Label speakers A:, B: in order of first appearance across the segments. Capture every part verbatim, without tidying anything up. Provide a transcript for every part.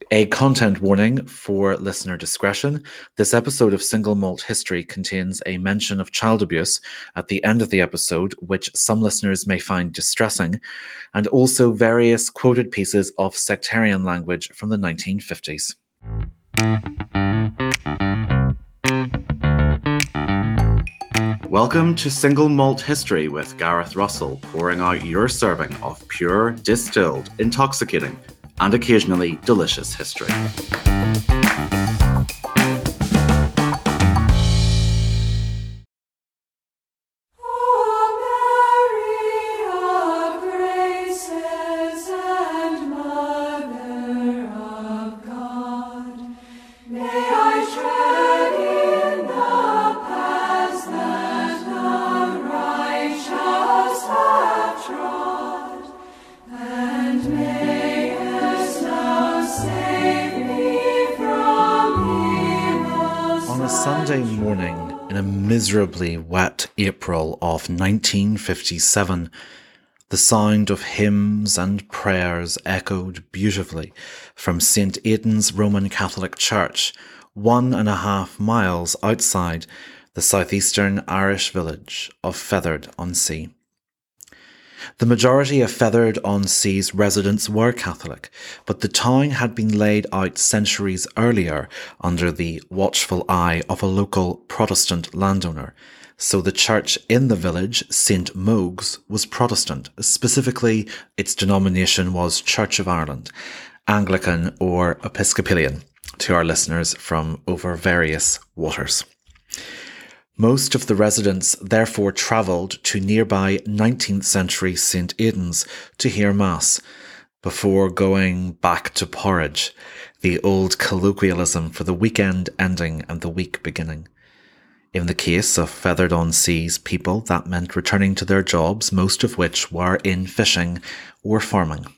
A: A content warning for listener discretion. This episode of Single Malt History contains a mention of child abuse at the end of the episode, which some listeners may find distressing, and also various quoted pieces of sectarian language from the nineteen fifties. Welcome to Single Malt History with Gareth Russell, pouring out your serving of pure, distilled, intoxicating, and occasionally delicious history. Sunday morning in a miserably wet April of nineteen fifty-seven, the sound of hymns and prayers echoed beautifully from Saint Aidan's Roman Catholic Church, one and a half miles outside the southeastern Irish village of Feathered-on-Sea. The majority of Feathered-on-Sea's residents were Catholic, but the town had been laid out centuries earlier under the watchful eye of a local Protestant landowner. So the church in the village, Saint Mogues, was Protestant. Specifically, its denomination was Church of Ireland, Anglican or Episcopalian, to our listeners from over various waters. Most of the residents therefore travelled to nearby nineteenth century Saint Aidan's to hear Mass, before going back to porridge, the old colloquialism for the weekend ending and the week beginning. In the case of Feathered-on-Sea's people, that meant returning to their jobs, most of which were in fishing or farming.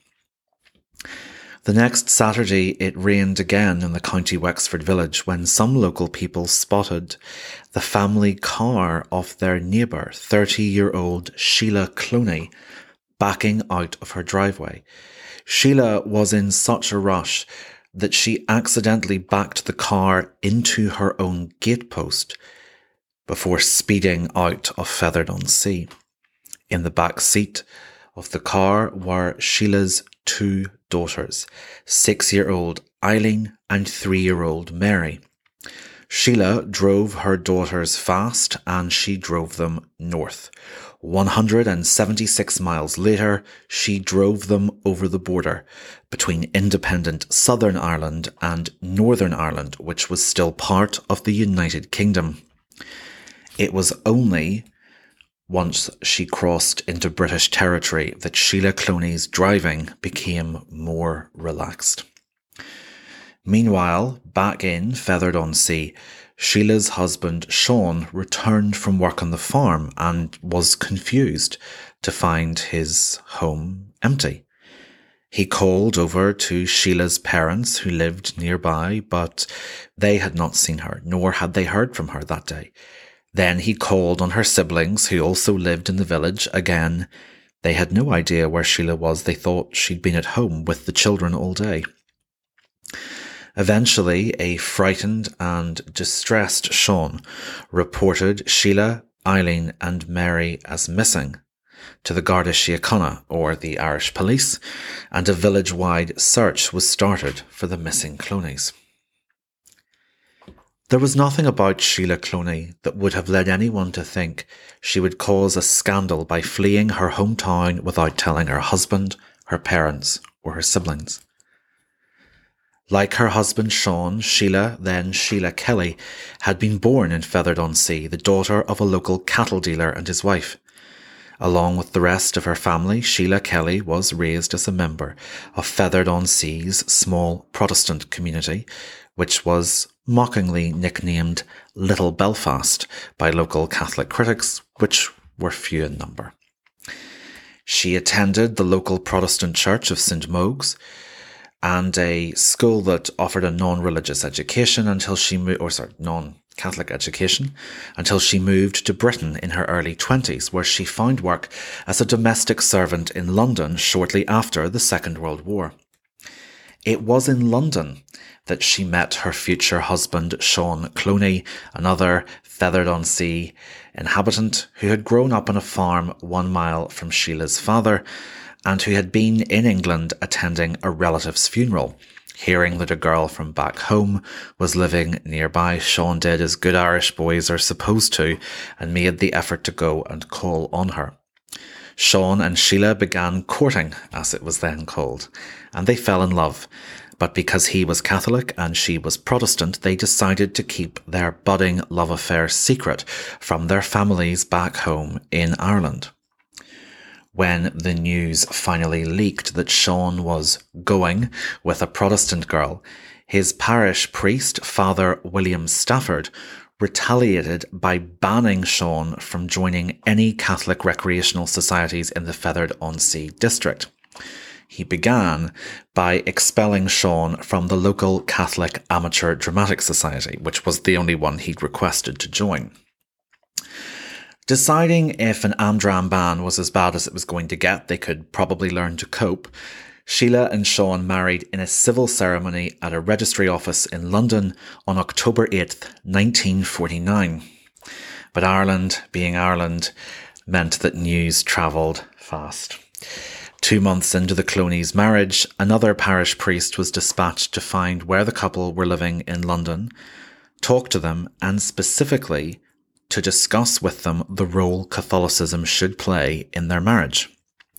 A: The next Saturday it rained again in the County Wexford village when some local people spotted the family car of their neighbour, thirty-year-old Sheila Cloney, backing out of her driveway. Sheila was in such a rush that she accidentally backed the car into her own gatepost before speeding out of Feathered-on-Sea. In the back seat of the car were Sheila's two daughters, six-year-old Eileen and three-year-old Mary. Sheila drove her daughters fast and she drove them north. one hundred seventy-six miles later, she drove them over the border between independent Southern Ireland and Northern Ireland, which was still part of the United Kingdom. It was only once she crossed into British territory that Sheila Cloney's driving became more relaxed. Meanwhile, back in Feathered-on-Sea, Sheila's husband Sean returned from work on the farm and was confused to find his home empty. He called over to Sheila's parents who lived nearby, but they had not seen her, nor had they heard from her that day. Then he called on her siblings, who also lived in the village. Again, they had no idea where Sheila was. They thought she'd been at home with the children all day. Eventually, a frightened and distressed Sean reported Sheila, Eileen and Mary as missing to the Garda Síochána, or the Irish police, and a village-wide search was started for the missing Cloneys. There was nothing about Sheila Cloney that would have led anyone to think she would cause a scandal by fleeing her hometown without telling her husband, her parents, or her siblings. Like her husband Sean, Sheila, then Sheila Kelly, had been born in Feathered-on-Sea, the daughter of a local cattle dealer and his wife. Along with the rest of her family, Sheila Kelly was raised as a member of Feathered-on-Sea's small Protestant community, which was mockingly nicknamed Little Belfast by local Catholic critics, which were few in number. She attended the local Protestant church of Saint Mogues and a school that offered a non-religious education until she moved, or sorry, non-Catholic education, until she moved to Britain in her early twenties, where she found work as a domestic servant in London shortly after the Second World War. It was in London that she met her future husband, Sean Cloney, another Feathered-on-Sea inhabitant who had grown up on a farm one mile from Sheila's father and who had been in England attending a relative's funeral. Hearing that a girl from back home was living nearby, Sean did as good Irish boys are supposed to and made the effort to go and call on her. Sean and Sheila began courting, as it was then called, and they fell in love. But because he was Catholic and she was Protestant, they decided to keep their budding love affair secret from their families back home in Ireland. When the news finally leaked that Sean was going with a Protestant girl, his parish priest, Father William Stafford, retaliated by banning Sean from joining any Catholic recreational societies in the Feathered-on-Sea district. He began by expelling Sean from the local Catholic Amateur Dramatic Society, which was the only one he'd requested to join. Deciding if an Amdram ban was as bad as it was going to get, they could probably learn to cope. Sheila and Sean married in a civil ceremony at a registry office in London on October eighth, nineteen forty-nine. But Ireland, being Ireland, meant that news travelled fast. Two months into the Cloneys' marriage, another parish priest was dispatched to find where the couple were living in London, talk to them, and specifically to discuss with them the role Catholicism should play in their marriage.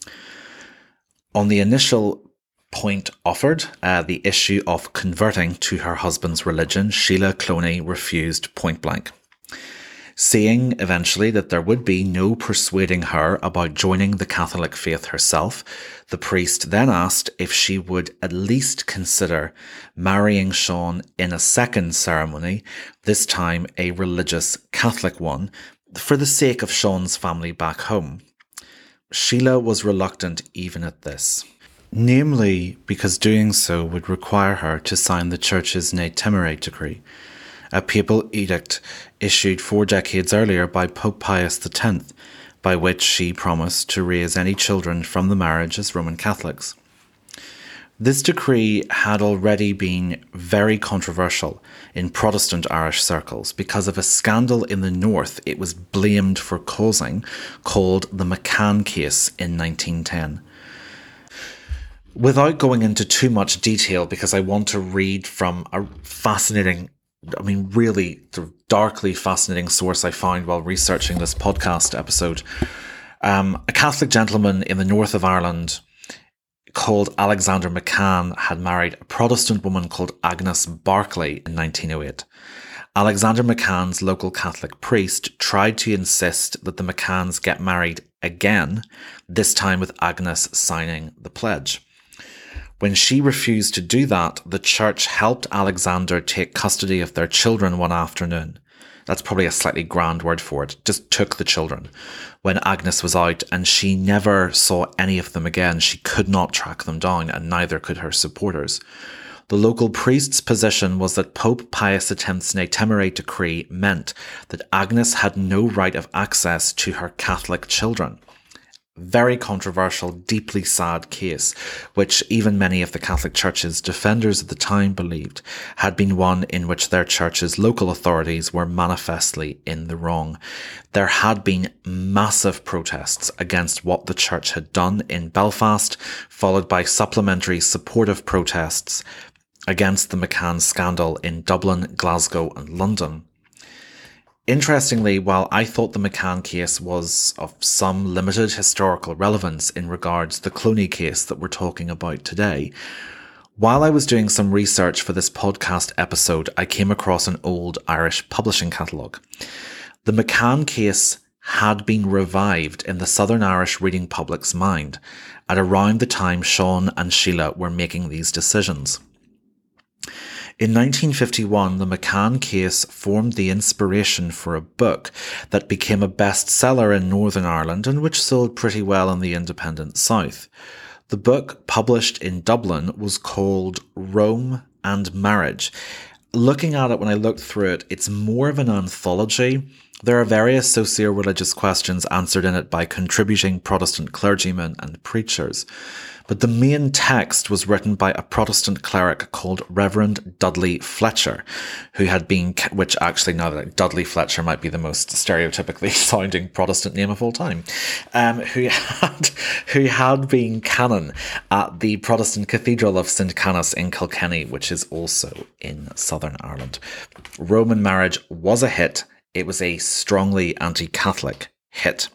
A: On the initial point offered, uh, the issue of converting to her husband's religion, Sheila Cloney refused point blank. Seeing eventually that there would be no persuading her about joining the Catholic faith herself, the priest then asked if she would at least consider marrying Sean in a second ceremony, this time a religious Catholic one, for the sake of Sean's family back home. Sheila was reluctant even at this, namely because doing so would require her to sign the Church's Ne Temere decree, a papal edict issued four decades earlier by Pope Pius the tenth, by which she promised to raise any children from the marriage as Roman Catholics. This decree had already been very controversial in Protestant Irish circles because of a scandal in the north it was blamed for causing, called the McCann case in nineteen ten. Without going into too much detail, because I want to read from a fascinating I mean, really darkly fascinating source I found while researching this podcast episode. Um, a Catholic gentleman in the north of Ireland called Alexander McCann had married a Protestant woman called Agnes Barclay in nineteen oh eight. Alexander McCann's local Catholic priest tried to insist that the McCanns get married again, this time with Agnes signing the pledge. When she refused to do that, the church helped Alexander take custody of their children one afternoon. That's probably a slightly grand word for it. Just took the children when Agnes was out, and she never saw any of them again. She could not track them down, and neither could her supporters. The local priest's position was that Pope Pius X's Ne Temere decree meant that Agnes had no right of access to her Catholic children. Very controversial, deeply sad case, which even many of the Catholic Church's defenders at the time believed had been one in which their church's local authorities were manifestly in the wrong. There had been massive protests against what the church had done in Belfast, followed by supplementary supportive protests against the McCann scandal in Dublin, Glasgow, and London. Interestingly, while I thought the McCann case was of some limited historical relevance in regards to the Cloney case that we're talking about today, while I was doing some research for this podcast episode, I came across an old Irish publishing catalogue. The McCann case had been revived in the Southern Irish reading public's mind at around the time Sean and Sheila were making these decisions. In nineteen fifty-one, the McCann case formed the inspiration for a book that became a bestseller in Northern Ireland and which sold pretty well in the independent South. The book, published in Dublin, was called Rome and Marriage. Looking at it, when I looked through it, it's more of an anthology There are various socio-religious questions answered in it by contributing Protestant clergymen and preachers, but the main text was written by a Protestant cleric called Reverend Dudley Fletcher, who had been, which actually now that Dudley Fletcher might be the most stereotypically sounding Protestant name of all time, um, who had who had been canon at the Protestant Cathedral of Saint Canice in Kilkenny, which is also in Southern Ireland. Roman marriage was a hit. It was a strongly anti-Catholic hit.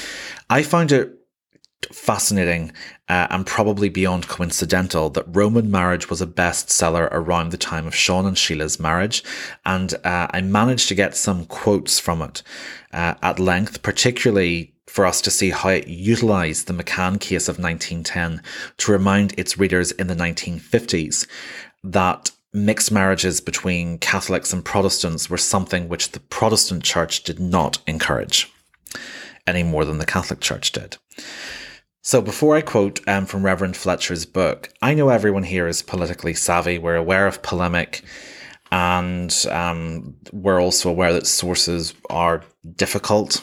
A: I found it fascinating uh, and probably beyond coincidental that Roman marriage was a bestseller around the time of Sean and Sheila's marriage, and uh, I managed to get some quotes from it uh, at length, particularly for us to see how it utilised the McCann case of nineteen ten to remind its readers in the nineteen fifties that mixed marriages between Catholics and Protestants were something which the Protestant Church did not encourage any more than the Catholic Church did. So before I quote um, from Reverend Fletcher's book, I know everyone here is politically savvy. We're aware of polemic, and um, we're also aware that sources are difficult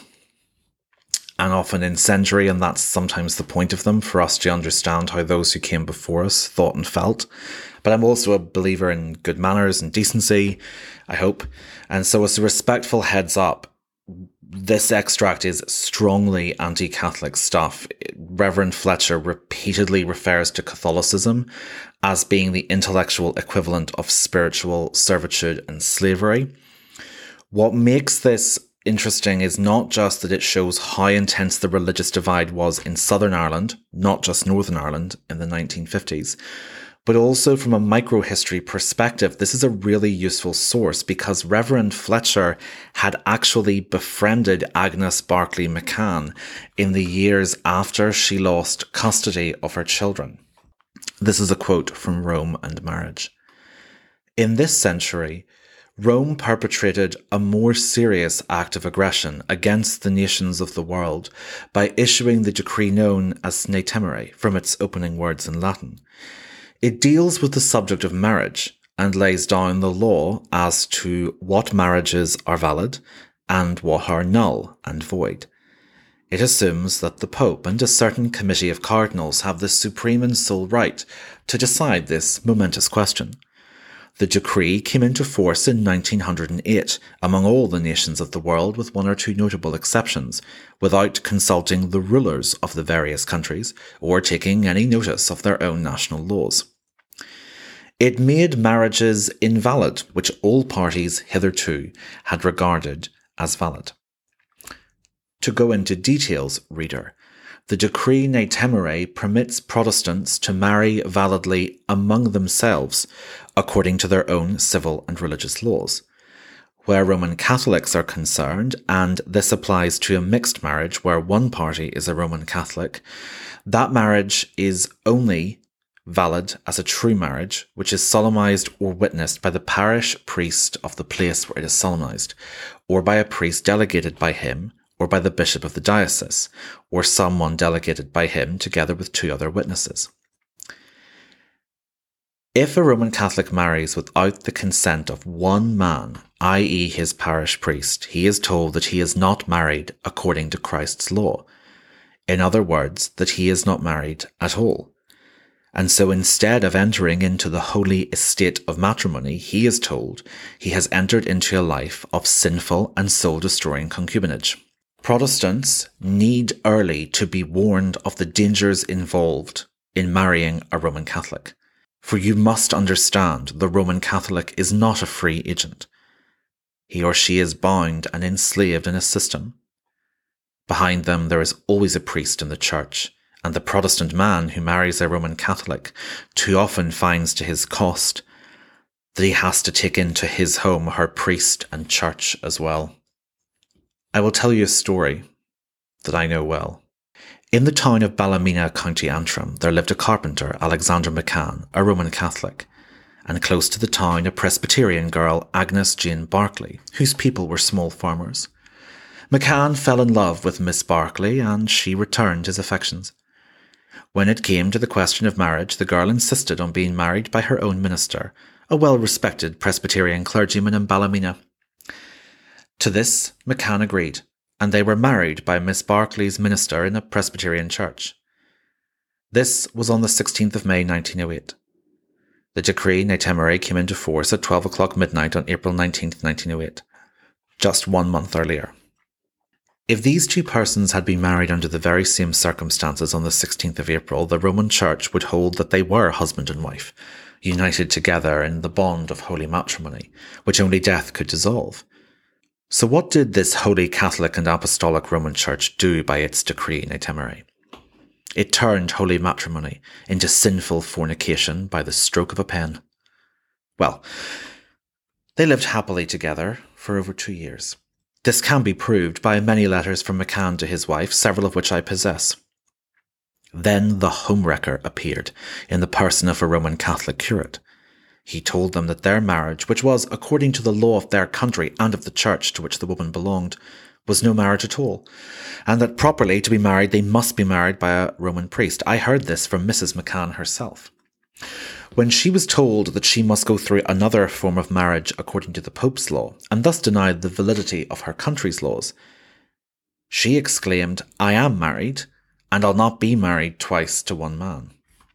A: and often incendiary, and that's sometimes the point of them, for us to understand how those who came before us thought and felt. But I'm also a believer in good manners and decency, I hope. And so as a respectful heads up, this extract is strongly anti-Catholic stuff. Reverend Fletcher repeatedly refers to Catholicism as being the intellectual equivalent of spiritual servitude and slavery. What makes this interesting is not just that it shows how intense the religious divide was in Southern Ireland, not just Northern Ireland in the nineteen fifties, but also from a microhistory perspective, this is a really useful source because Reverend Fletcher had actually befriended Agnes Barclay McCann in the years after she lost custody of her children. This is a quote from Rome and Marriage. In this century, Rome perpetrated a more serious act of aggression against the nations of the world by issuing the decree known as Sne Timere, from its opening words in Latin. It deals with the subject of marriage and lays down the law as to what marriages are valid and what are null and void. It assumes that the Pope and a certain committee of cardinals have the supreme and sole right to decide this momentous question. The decree came into force in nineteen oh eight among all the nations of the world, with one or two notable exceptions, without consulting the rulers of the various countries or taking any notice of their own national laws. It made marriages invalid, which all parties hitherto had regarded as valid. To go into details, reader, the decree Ne Temere permits Protestants to marry validly among themselves, according to their own civil and religious laws. Where Roman Catholics are concerned, and this applies to a mixed marriage where one party is a Roman Catholic, that marriage is only valid as a true marriage, which is solemnized or witnessed by the parish priest of the place where it is solemnized, or by a priest delegated by him, or by the bishop of the diocese, or someone delegated by him together with two other witnesses. If a Roman Catholic marries without the consent of one man, that is his parish priest, he is told that he is not married according to Christ's law. In other words, that he is not married at all. And so instead of entering into the holy estate of matrimony, he is told he has entered into a life of sinful and soul-destroying concubinage. Protestants need early to be warned of the dangers involved in marrying a Roman Catholic. For you must understand the Roman Catholic is not a free agent. He or she is bound and enslaved in a system. Behind them there is always a priest in the church, and the Protestant man who marries a Roman Catholic too often finds to his cost that he has to take into his home her priest and church as well. I will tell you a story that I know well. In the town of Ballymena, County Antrim, there lived a carpenter, Alexander McCann, a Roman Catholic, and close to the town a Presbyterian girl, Agnes Jane Barclay, whose people were small farmers. McCann fell in love with Miss Barclay, and she returned his affections. When it came to the question of marriage, the girl insisted on being married by her own minister, a well-respected Presbyterian clergyman in Ballymena. To this, McCann agreed, and they were married by Miss Barclay's minister in a Presbyterian church. This was on the sixteenth of May nineteen oh eight. The decree ne temere came into force at twelve o'clock midnight on April nineteenth, nineteen oh eight, just one month earlier. If these two persons had been married under the very same circumstances on the sixteenth of April, the Roman Church would hold that they were husband and wife, united together in the bond of holy matrimony, which only death could dissolve. So what did this Holy Catholic and Apostolic Roman Church do by its decree ne temere? It turned holy matrimony into sinful fornication by the stroke of a pen. Well, they lived happily together for over two years. This can be proved by many letters from McCann to his wife, several of which I possess. Then the homewrecker appeared in the person of a Roman Catholic curate. He told them that their marriage, which was according to the law of their country and of the church to which the woman belonged, was no marriage at all, and that properly to be married they must be married by a Roman priest. I heard this from Missus McCann herself. When she was told that she must go through another form of marriage according to the Pope's law, and thus denied the validity of her country's laws, she exclaimed, "I am married, and I'll not be married twice to one man."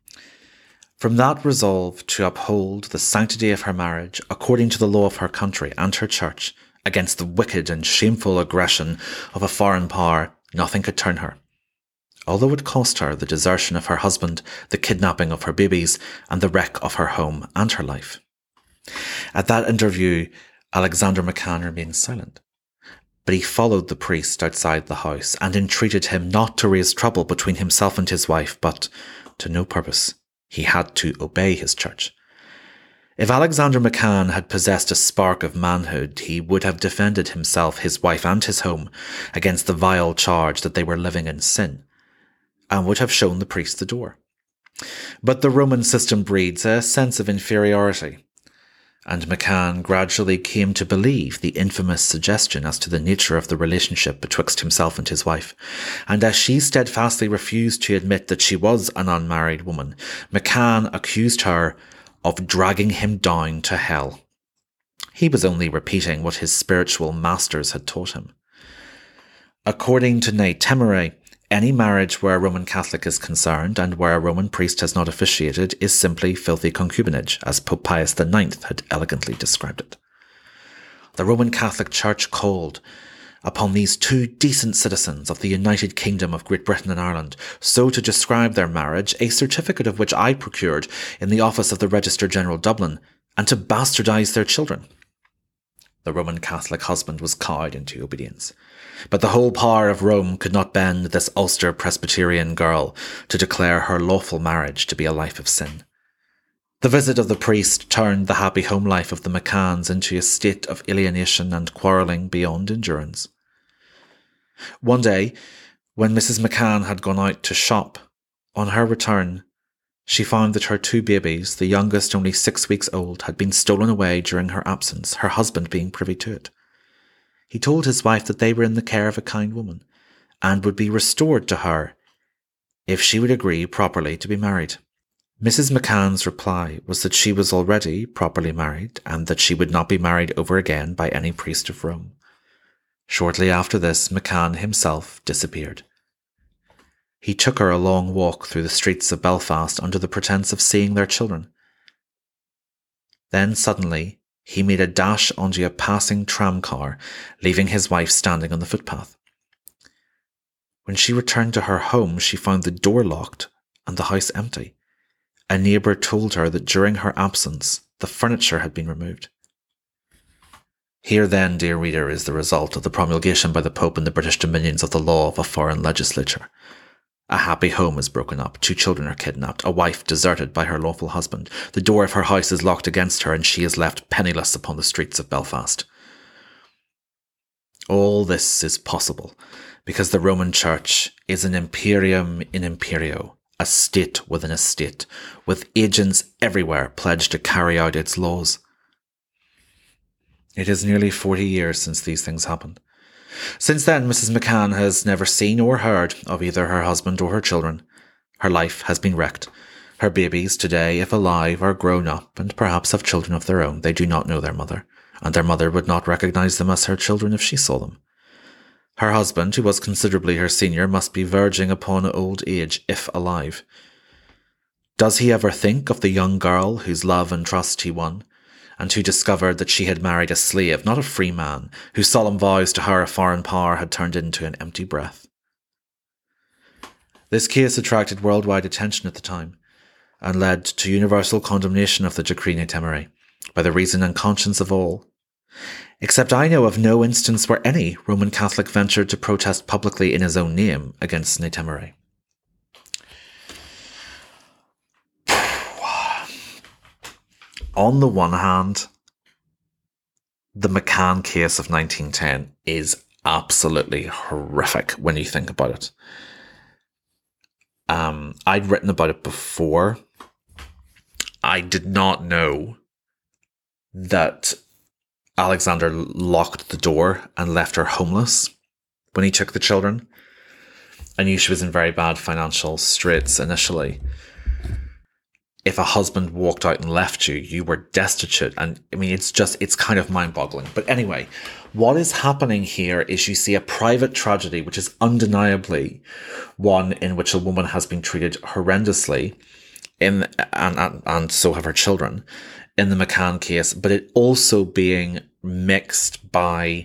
A: From that resolve to uphold the sanctity of her marriage according to the law of her country and her church, against the wicked and shameful aggression of a foreign power, nothing could turn her, although it cost her the desertion of her husband, the kidnapping of her babies, and the wreck of her home and her life. At that interview, Alexander McCann remained silent, but he followed the priest outside the house and entreated him not to raise trouble between himself and his wife, but to no purpose. He had to obey his church. If Alexander McCann had possessed a spark of manhood, he would have defended himself, his wife and his home against the vile charge that they were living in sin, and would have shown the priest the door. But the Roman system breeds a sense of inferiority, and McCann gradually came to believe the infamous suggestion as to the nature of the relationship betwixt himself and his wife, and as she steadfastly refused to admit that she was an unmarried woman, McCann accused her of dragging him down to hell. He was only repeating what his spiritual masters had taught him. According to ne temere, any marriage where a Roman Catholic is concerned and where a Roman priest has not officiated is simply filthy concubinage, as Pope Pius the Ninth had elegantly described it. The Roman Catholic Church called upon these two decent citizens of the United Kingdom of Great Britain and Ireland so to describe their marriage, a certificate of which I procured in the office of the Register General Dublin, and to bastardize their children. The Roman Catholic husband was cowed into obedience, but the whole power of Rome could not bend this Ulster Presbyterian girl to declare her lawful marriage to be a life of sin. The visit of the priest turned the happy home life of the McCanns into a state of alienation and quarrelling beyond endurance. One day, when Missus McCann had gone out to shop, on her return, she found that her two babies, the youngest only six weeks old, had been stolen away during her absence, her husband being privy to it. He told his wife that they were in the care of a kind woman, and would be restored to her if she would agree properly to be married. Missus McCann's reply was that she was already properly married, and that she would not be married over again by any priest of Rome. Shortly after this, McCann himself disappeared. He took her a long walk through the streets of Belfast under the pretence of seeing their children. Then suddenly he made a dash onto a passing tramcar, leaving his wife standing on the footpath. When she returned to her home, she found the door locked and the house empty. A neighbour told her that during her absence, the furniture had been removed. Here then, dear reader, is the result of the promulgation by the Pope in the British dominions of the law of a foreign legislature. A happy home is broken up, two children are kidnapped, a wife deserted by her lawful husband, the door of her house is locked against her, and she is left penniless upon the streets of Belfast. All this is possible because the Roman Church is an imperium in imperio, a state within a state, with agents everywhere pledged to carry out its laws. It is nearly forty years since these things happened. Since then, Missus McCann has never seen or heard of either her husband or her children. Her life has been wrecked. Her babies today, if alive, are grown up and perhaps have children of their own. They do not know their mother. and their mother would not recognise them as her children if she saw them. Her husband, who was considerably her senior, must be verging upon old age, if alive. Does he ever think of the young girl whose love and trust he won, and who discovered that she had married a slave, not a free man, whose solemn vows to her a foreign power had turned into an empty breath? This case attracted worldwide attention at the time, and led to universal condemnation of the Decree ne Temere by the reason and conscience of all. Except I know of no instance where any Roman Catholic ventured to protest publicly in his own name against ne Temere. On the one hand, the McCann case of nineteen ten is absolutely horrific when you think about it. Um, I'd written about it before. I did not know that Alexander locked the door and left her homeless when he took the children. I knew she was in very bad financial straits initially. If a husband walked out and left you, you were destitute. And I mean, it's just, it's kind of mind-boggling. But anyway, what is happening here is you see a private tragedy, which is undeniably one in which a woman has been treated horrendously, in and, and, and so have her children, in the McCann case, but it also being mixed by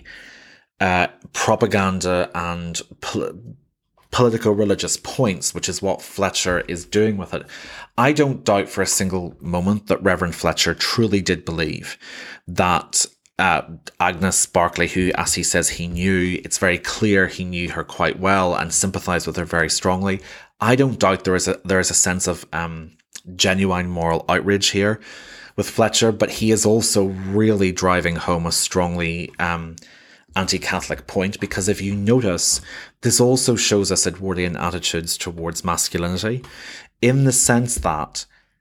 A: uh, propaganda and pol- political religious points, which is what Fletcher is doing with it. I don't doubt for a single moment that Reverend Fletcher truly did believe that uh, Agnes Barclay, who, as he says, he knew, it's very clear he knew her quite well and sympathised with her very strongly. I don't doubt there is a there is a sense of um, genuine moral outrage here with Fletcher, but he is also really driving home a strongly um, anti-Catholic point, because if you notice, this also shows us Edwardian attitudes towards masculinity, in the sense that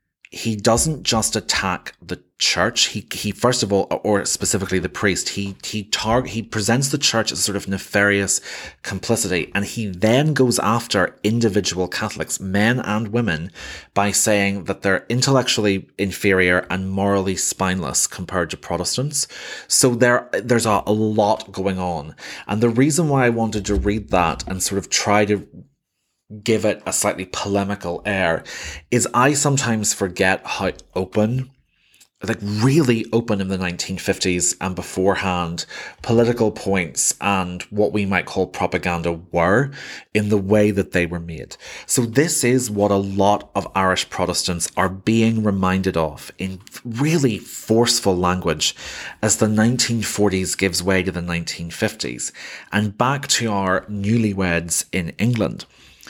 A: he doesn't just attack the church. He, he first of all, or specifically the priest, he he tar- he presents the church as sort of nefarious complicity, and he then goes after individual Catholics, men and women, by saying that they're intellectually inferior and morally spineless compared to Protestants. So there there's a, a lot going on, and the reason why I wanted to read that and sort of try to give it a slightly polemical air is I sometimes forget how open, like really open in the nineteen fifties and beforehand, political points and what we might call propaganda were in the way that they were made. So this is what a lot of Irish Protestants are being reminded of in really forceful language as the nineteen forties gives way to the nineteen fifties. And back to our newlyweds in England.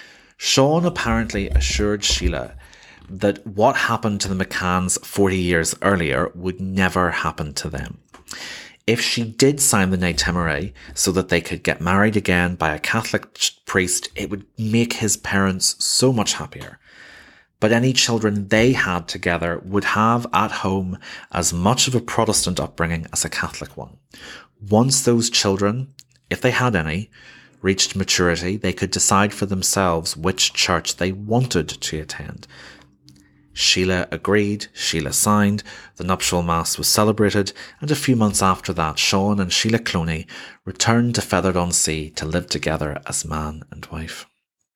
A: Sean apparently assured Sheila that what happened to the McCanns forty years earlier would never happen to them. If she did sign the ne Temere so that they could get married again by a Catholic priest, it would make his parents so much happier. But any children they had together would have at home as much of a Protestant upbringing as a Catholic one. Once those children, if they had any, reached maturity, they could decide for themselves which church they wanted to attend. Sheila agreed, Sheila signed, the nuptial mass was celebrated, and a few months after that, Sean and Sheila Cloney returned to Feathered-on-Sea to live together as man and wife.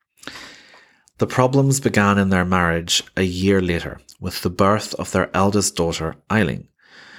A: The problems began in their marriage a year later, with the birth of their eldest daughter, Eileen.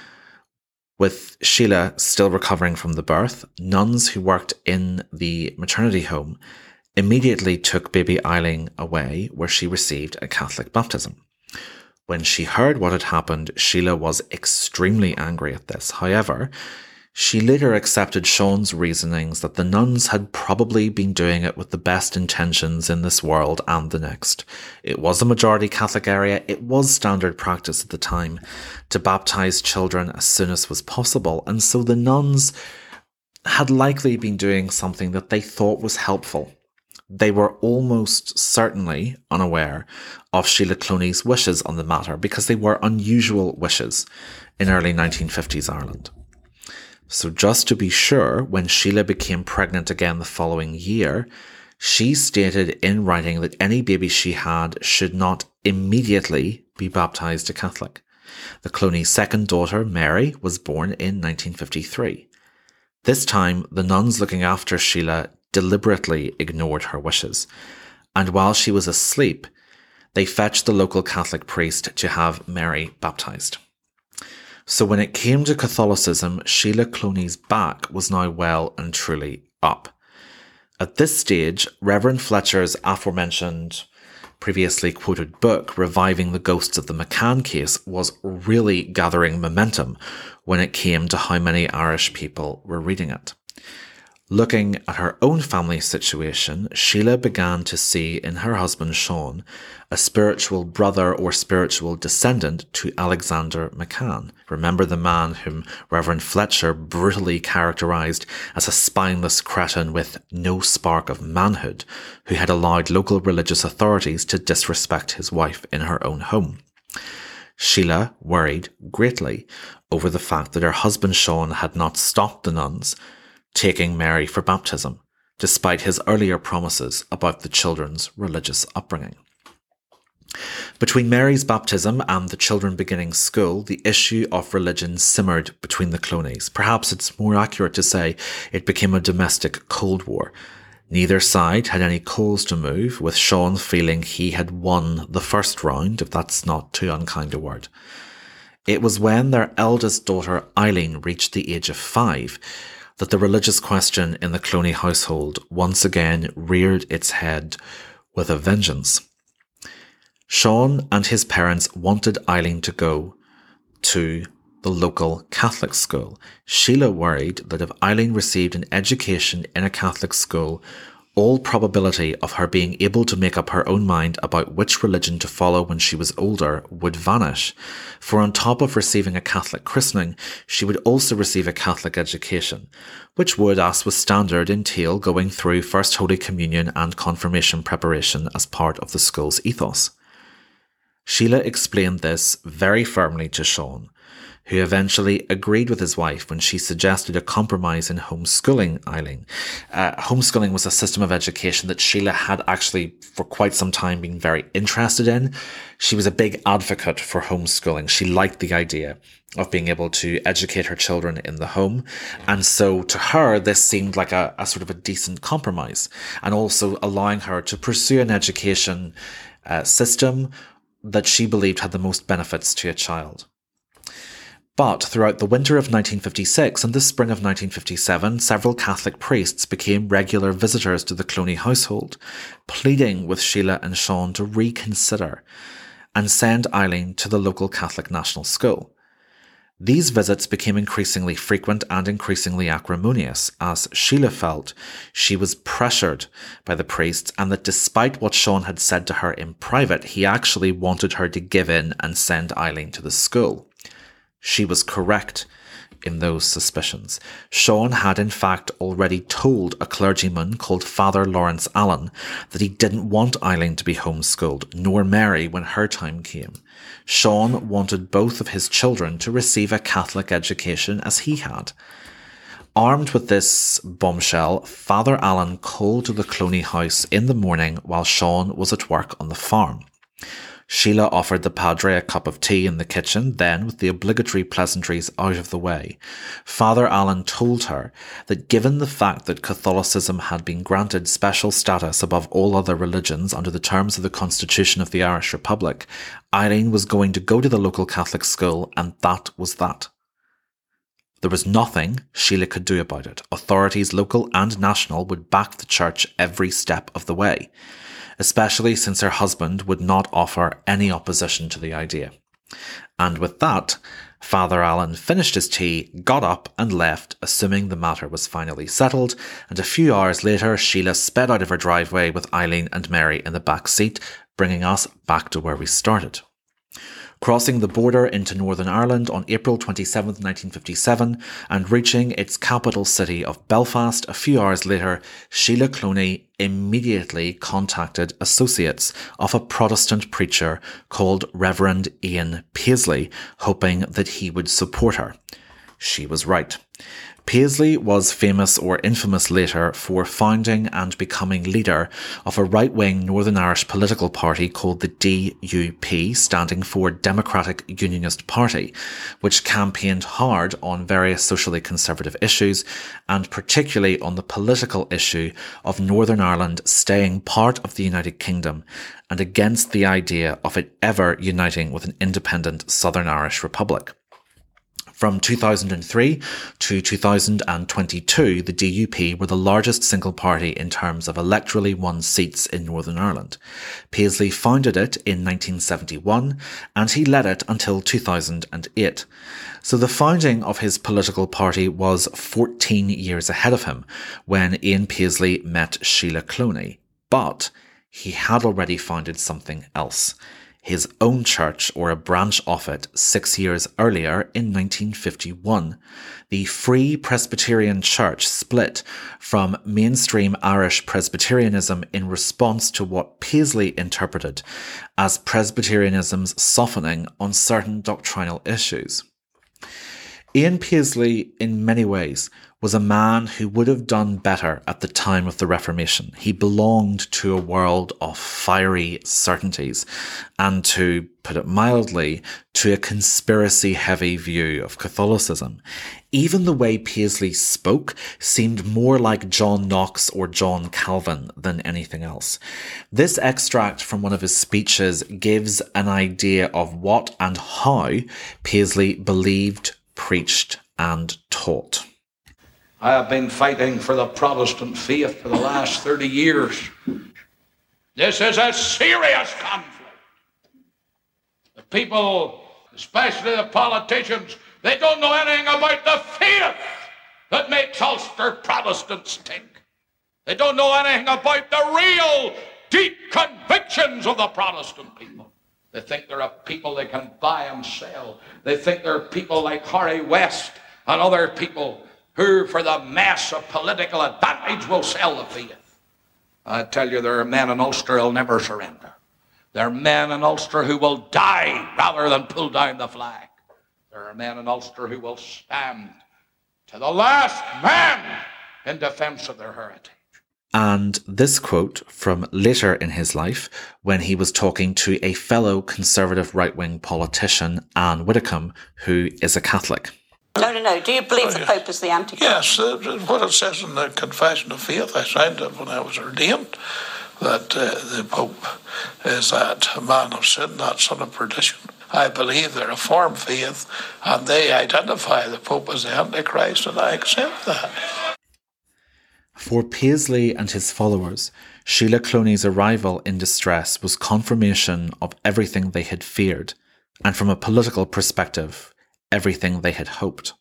A: With Sheila still recovering from the birth, nuns who worked in the maternity home immediately took baby Eileen away, where she received a Catholic baptism. When she heard what had happened, Sheila was extremely angry at this. However, she later accepted Sean's reasonings that the nuns had probably been doing it with the best intentions in this world and the next. It was a majority Catholic area. It was standard practice at the time to baptize children as soon as was possible. And so the nuns had likely been doing something that they thought was helpful. They were almost certainly unaware of Sheila Cloney's wishes on the matter, because they were unusual wishes in early nineteen fifties Ireland. So just to be sure, when Sheila became pregnant again the following year, she stated in writing that any baby she had should not immediately be baptised a Catholic. The Clooney's second daughter, Mary, was born in nineteen fifty-three. This time, the nuns looking after Sheila deliberately ignored her wishes, and while she was asleep, they fetched the local Catholic priest to have Mary baptised. So when it came to Catholicism, Sheila Clooney's back was now well and truly up. At this stage, Reverend Fletcher's aforementioned, previously quoted book, Reviving the Ghosts of the McCann Case, was really gathering momentum when it came to how many Irish people were reading it. Looking at her own family situation, Sheila began to see in her husband Sean a spiritual brother or spiritual descendant to Alexander McCann. Remember the man whom Reverend Fletcher brutally characterised as a spineless cretin with no spark of manhood, who had allowed local religious authorities to disrespect his wife in her own home. Sheila worried greatly over the fact that her husband Sean had not stopped the nuns taking Mary for baptism, despite his earlier promises about the children's religious upbringing. Between Mary's baptism and the children beginning school, the issue of religion simmered between the Clooneys. Perhaps it's more accurate to say it became a domestic Cold War. Neither side had any coals to move, with Sean feeling he had won the first round, if that's not too unkind a word. It was when their eldest daughter Eileen reached the age of five that the religious question in the Clooney household once again reared its head with a vengeance. Sean and his parents wanted Eileen to go to the local Catholic school. Sheila worried that if Eileen received an education in a Catholic school, all probability of her being able to make up her own mind about which religion to follow when she was older would vanish, for on top of receiving a Catholic christening, she would also receive a Catholic education, which would, as was standard, entail going through First Holy Communion and confirmation preparation as part of the school's ethos. Sheila explained this very firmly to Sean, who eventually agreed with his wife when she suggested a compromise in homeschooling Eileen. Uh, homeschooling was a system of education that Sheila had actually for quite some time been very interested in. She was a big advocate for homeschooling. She liked the idea of being able to educate her children in the home. And so to her, this seemed like a, a sort of a decent compromise, and also allowing her to pursue an education uh, system that she believed had the most benefits to a child. But throughout the winter of nineteen fifty-six and the spring of nineteen fifty-seven, several Catholic priests became regular visitors to the Clooney household, pleading with Sheila and Sean to reconsider and send Eileen to the local Catholic national school. These visits became increasingly frequent and increasingly acrimonious, as Sheila felt she was pressured by the priests, and that despite what Sean had said to her in private, he actually wanted her to give in and send Eileen to the school. She was correct in those suspicions. Sean had in fact already told a clergyman called Father Lawrence Allen that he didn't want Eileen to be homeschooled, nor Mary when her time came. Sean wanted both of his children to receive a Catholic education as he had. Armed with this bombshell, Father Allen called to the Clooney house in the morning while Sean was at work on the farm. Sheila offered the padre a cup of tea in the kitchen, then, with the obligatory pleasantries out of the way, Father Allen told her that given the fact that Catholicism had been granted special status above all other religions under the terms of the Constitution of the Irish Republic, Eileen was going to go to the local Catholic school, and that was that. There was nothing Sheila could do about it. Authorities, local and national, would back the church every step of the way, especially since her husband would not offer any opposition to the idea. And with that, Father Allen finished his tea, got up and left, assuming the matter was finally settled, and a few hours later Sheila sped out of her driveway with Eileen and Mary in the back seat, bringing us back to where we started. Crossing the border into Northern Ireland on April twenty-seventh, nineteen fifty-seven, and reaching its capital city of Belfast a few hours later, Sheila Clooney immediately contacted associates of a Protestant preacher called Reverend Ian Paisley, hoping that he would support her. She was right. Paisley was famous or infamous later for founding and becoming leader of a right-wing Northern Irish political party called the D U P, standing for Democratic Unionist Party, which campaigned hard on various socially conservative issues, and particularly on the political issue of Northern Ireland staying part of the United Kingdom, and against the idea of it ever uniting with an independent Southern Irish Republic. From two thousand three to two thousand twenty-two, the D U P were the largest single party in terms of electorally won seats in Northern Ireland. Paisley founded it in nineteen seventy-one, and he led it until two thousand eight. So the founding of his political party was fourteen years ahead of him, when Ian Paisley met Sheila Cloney. But he had already founded something else. His own church, or a branch of it, six years earlier in nineteen fifty-one. The Free Presbyterian Church split from mainstream Irish Presbyterianism in response to what Paisley interpreted as Presbyterianism's softening on certain doctrinal issues. Ian Paisley, in many ways, was a man who would have done better at the time of the Reformation. He belonged to a world of fiery certainties and, to put it mildly, to a conspiracy-heavy view of Catholicism. Even the way Paisley spoke seemed more like John Knox or John Calvin than anything else. This extract from one of his speeches gives an idea of what and how Paisley believed, preached, and taught.
B: I have been fighting for the Protestant faith for the last thirty years. This is a serious conflict. The people, especially the politicians, they don't know anything about the faith that makes Ulster Protestants tick. They don't know anything about the real deep convictions of the Protestant people. They think they're a people they can buy and sell. They think they're people like Harry West and other people who, for the mass of political advantage, will sell the faith. I tell you, there are men in Ulster who will never surrender. There are men in Ulster who will die rather than pull down the flag. There are men in Ulster who will stand to the last man in defence of their heritage.
A: And this quote from later in his life, when he was talking to a fellow conservative right-wing politician, Anne Widdecombe, who is a Catholic.
C: No, no, no. Do you believe oh, the yes. Pope is the Antichrist?
D: Yes, uh, what it says in the Confession of Faith, I signed it when I was ordained, that uh, the Pope is that man of sin, that son of perdition. I believe the Reformed faith, and they identify the Pope as the Antichrist, and I accept that.
A: For Paisley and his followers, Sheila Cloney's arrival in distress was confirmation of everything they had feared, and from a political perspective, everything they had hoped.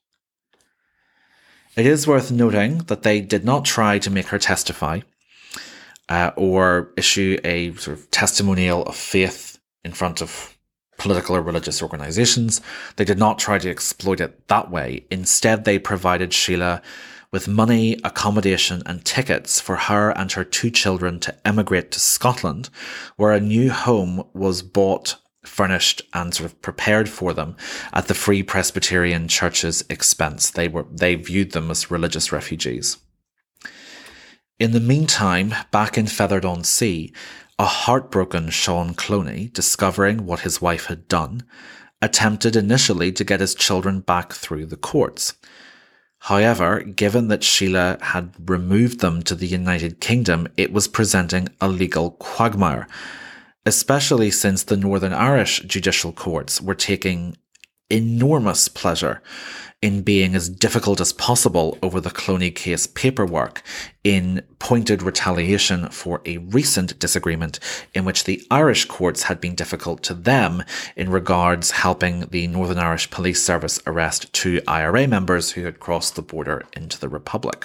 A: It is worth noting that they did not try to make her testify uh, or issue a sort of testimonial of faith in front of political or religious organisations. They did not try to exploit it that way. Instead, they provided Sheila with money, accommodation and tickets for her and her two children to emigrate to Scotland, where a new home was bought, furnished and sort of prepared for them at the Free Presbyterian Church's expense. They were they viewed them as religious refugees. In the meantime, back in Feathered-on-Sea, a heartbroken Sean Cloney, discovering what his wife had done, attempted initially to get his children back through the courts. However, given that Sheila had removed them to the United Kingdom, it was presenting a legal quagmire, especially since the Northern Irish judicial courts were taking enormous pleasure in being as difficult as possible over the Cloney case paperwork, in pointed retaliation for a recent disagreement in which the Irish courts had been difficult to them in regards helping the Northern Irish Police Service arrest two I R A members who had crossed the border into the Republic.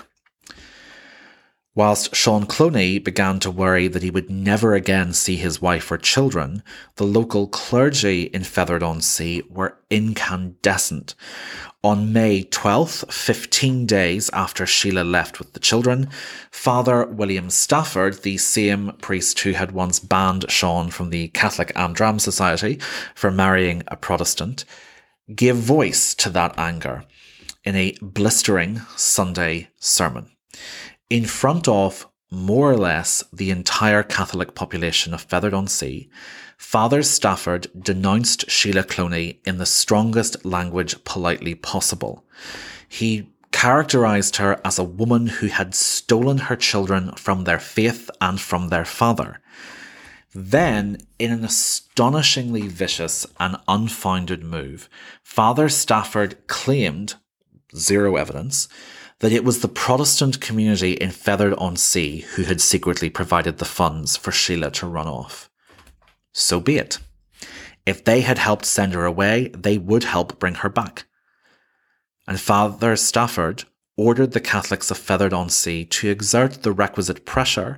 A: Whilst Sean Cloney began to worry that he would never again see his wife or children, the local clergy in Feathered-on-Sea were incandescent. On May twelfth, fifteen days after Sheila left with the children, Father William Stafford, the same priest who had once banned Sean from the Catholic Amdram Society for marrying a Protestant, gave voice to that anger. in a blistering Sunday sermon in front of more or less the entire Catholic population of Feathered-on-Sea. Father Stafford denounced Sheila Cloney in the strongest language politely possible. He characterised her as a woman who had stolen her children from their faith and from their father. Then, in an astonishingly vicious and unfounded move, Father Stafford claimed, zero evidence, that it was the Protestant community in Feathered-on-Sea who had secretly provided the funds for Sheila to run off. So be it. If they had helped send her away, they would help bring her back. And Father Stafford ordered the Catholics of Feathered-on-Sea to exert the requisite pressure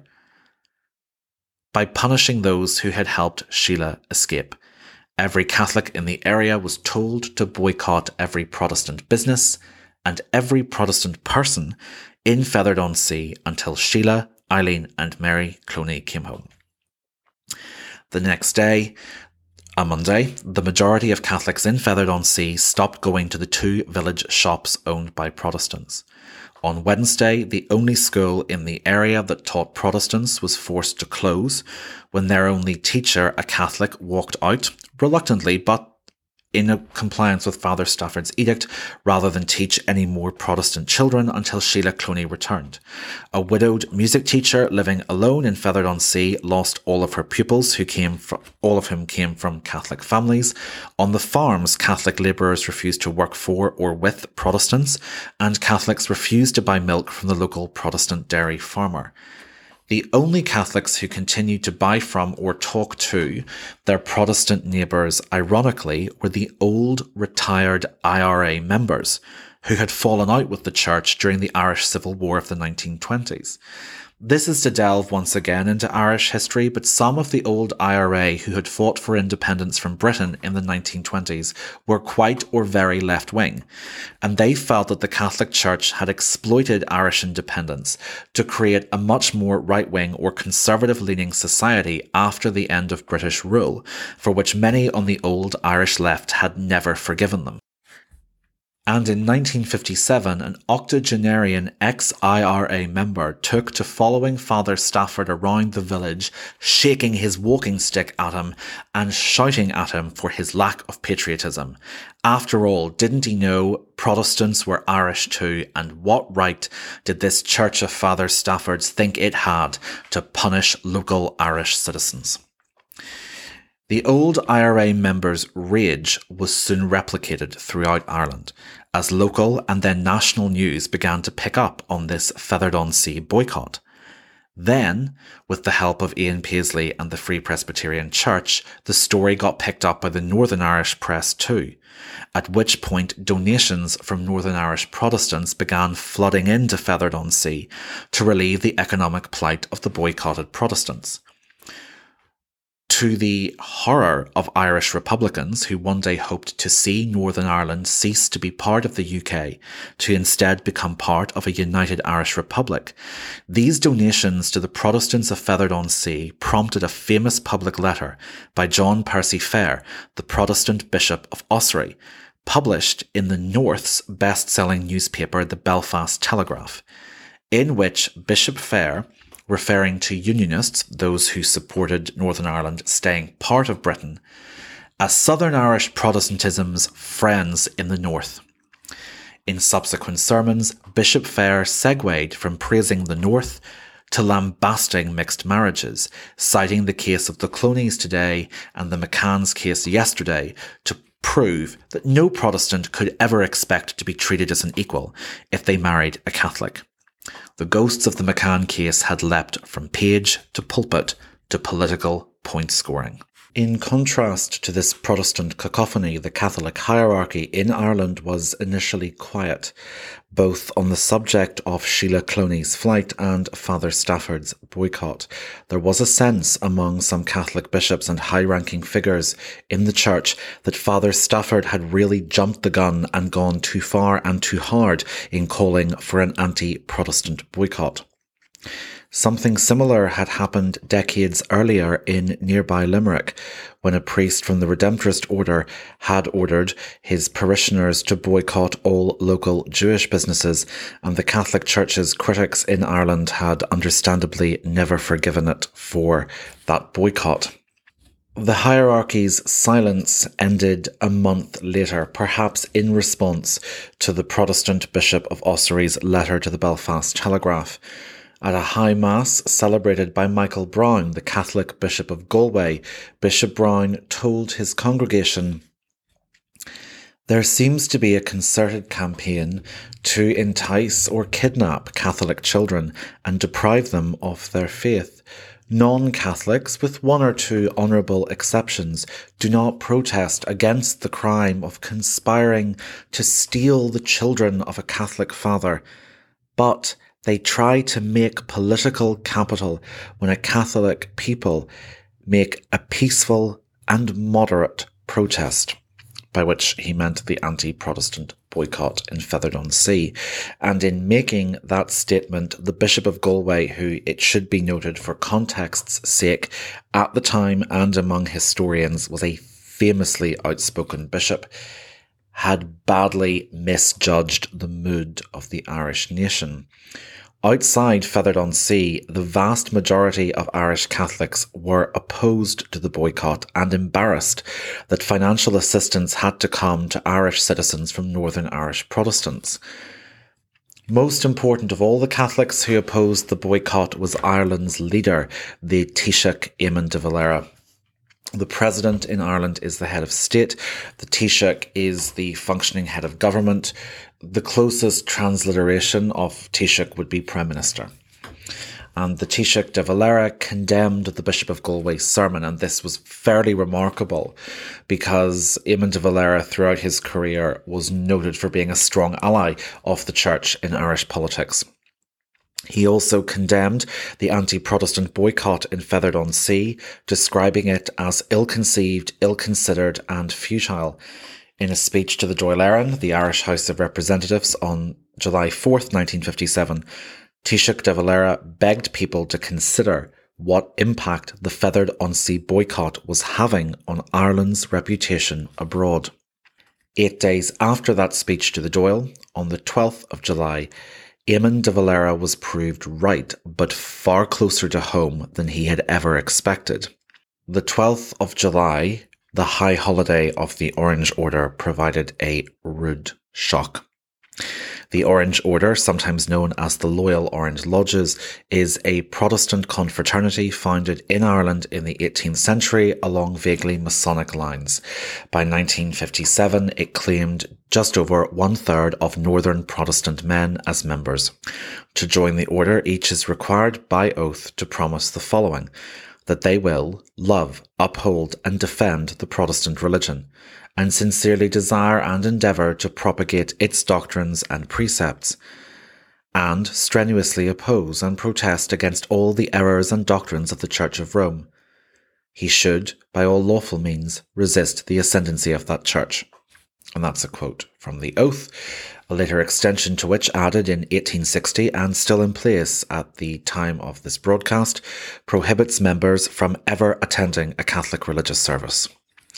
A: by punishing those who had helped Sheila escape. Every Catholic in the area was told to boycott every Protestant business and every Protestant person in Feathered-on-Sea until Sheila, Eileen and Mary Cloney came home. The next day, a Monday, the majority of Catholics in Feathered-on-Sea stopped going to the two village shops owned by Protestants. On Wednesday, the only school in the area that taught Protestants was forced to close when their only teacher, a Catholic, walked out, reluctantly but in compliance with Father Stafford's edict, rather than teach any more Protestant children until Sheila Cloney returned. A widowed music teacher living alone in Feathered-on-Sea lost all of her pupils, who came from, all of whom came from Catholic families. On the farms, Catholic labourers refused to work for or with Protestants, and Catholics refused to buy milk from the local Protestant dairy farmer. The only Catholics who continued to buy from or talk to their Protestant neighbours, ironically, were the old retired I R A members who had fallen out with the church during the Irish Civil War of the nineteen twenties. This is to delve once again into Irish history, but some of the old I R A who had fought for independence from Britain in the nineteen twenties were quite or very left-wing, and they felt that the Catholic Church had exploited Irish independence to create a much more right-wing or conservative-leaning society after the end of British rule, for which many on the old Irish left had never forgiven them. And in nineteen fifty-seven, an octogenarian ex-I R A member took to following Father Stafford around the village, shaking his walking stick at him and shouting at him for his lack of patriotism. After all, didn't he know Protestants were Irish too, and what right did this Church of Father Stafford's think it had to punish local Irish citizens? The old I R A members' rage was soon replicated throughout Ireland, as local and then national news began to pick up on this Feathered-on-Sea boycott. Then, with the help of Ian Paisley and the Free Presbyterian Church, the story got picked up by the Northern Irish press too, at which point donations from Northern Irish Protestants began flooding into Feathered-on-Sea to relieve the economic plight of the boycotted Protestants. To the horror of Irish Republicans who one day hoped to see Northern Ireland cease to be part of the U K to instead become part of a united Irish Republic, these donations to the Protestants of Feathered-on-Sea prompted a famous public letter by John Percy Fair, the Protestant Bishop of Ossory, published in the North's best-selling newspaper, the Belfast Telegraph, in which Bishop Fair, referring to Unionists, those who supported Northern Ireland staying part of Britain, as Southern Irish Protestantism's friends in the North. In subsequent sermons, Bishop Fair segued from praising the North to lambasting mixed marriages, citing the case of the Cloneys today and the McCann's case yesterday to prove that no Protestant could ever expect to be treated as an equal if they married a Catholic. The ghosts of the McCann case had leapt from page to pulpit to political point scoring. In contrast to this Protestant cacophony, the Catholic hierarchy in Ireland was initially quiet, both on the subject of Sheila Cloney's flight and Father Stafford's boycott. There was a sense among some Catholic bishops and high-ranking figures in the church that Father Stafford had really jumped the gun and gone too far and too hard in calling for an anti-Protestant boycott. Something similar had happened decades earlier in nearby Limerick, when a priest from the Redemptorist order had ordered his parishioners to boycott all local Jewish businesses, and the Catholic Church's critics in Ireland had understandably never forgiven it for that boycott. The hierarchy's silence ended a month later, perhaps in response to the Protestant Bishop of Ossory's letter to the Belfast Telegraph. At a high mass celebrated by Michael Brown, the Catholic Bishop of Galway, Bishop Brown told his congregation, "There seems to be a concerted campaign to entice or kidnap Catholic children and deprive them of their faith. Non-Catholics, with one or two honourable exceptions, do not protest against the crime of conspiring to steal the children of a Catholic father, but they try to make political capital when a Catholic people make a peaceful and moderate protest," by which he meant the anti-Protestant boycott in Featherdon-Sea. And in making that statement, the Bishop of Galway, who, it should be noted for context's sake, at the time and among historians was a famously outspoken bishop, had badly misjudged the mood of the Irish nation. Outside Featherdon-Sea, the vast majority of Irish Catholics were opposed to the boycott and embarrassed that financial assistance had to come to Irish citizens from Northern Irish Protestants. Most important of all the Catholics who opposed the boycott was Ireland's leader, the Taoiseach Eamon de Valera. The president in Ireland is the head of state. The Taoiseach is the functioning head of government. The closest transliteration of Taoiseach would be Prime Minister. And the Taoiseach de Valera condemned the Bishop of Galway's sermon, and this was fairly remarkable because Eamon de Valera throughout his career was noted for being a strong ally of the Church in Irish politics. He also condemned the anti-Protestant boycott in Featherdon-Sea, describing it as ill-conceived, ill-considered and futile. In a speech to the Dáil Éireann, the Irish House of Representatives, on July fourth, nineteen fifty-seven, Taoiseach de Valera begged people to consider what impact the Featherdon-Sea boycott was having on Ireland's reputation abroad. Eight days after that speech to the Dáil, on the twelfth of July, Eamon de Valera was proved right, but far closer to home than he had ever expected. The twelfth of July, the high holiday of the Orange Order, provided a rude shock. The Orange Order, sometimes known as the Loyal Orange Lodges, is a Protestant confraternity founded in Ireland in the eighteenth century along vaguely Masonic lines. By nineteen fifty-seven, it claimed just over one-third of Northern Protestant men as members. To join the order, each is required by oath to promise the following: that they will love, uphold, and defend the Protestant religion, and sincerely desire and endeavour to propagate its doctrines and precepts, and strenuously oppose and protest against all the errors and doctrines of the Church of Rome. He should, by all lawful means, resist the ascendancy of that Church. And that's a quote from the oath, a later extension to which, added in eighteen sixty and still in place at the time of this broadcast, prohibits members from ever attending a Catholic religious service.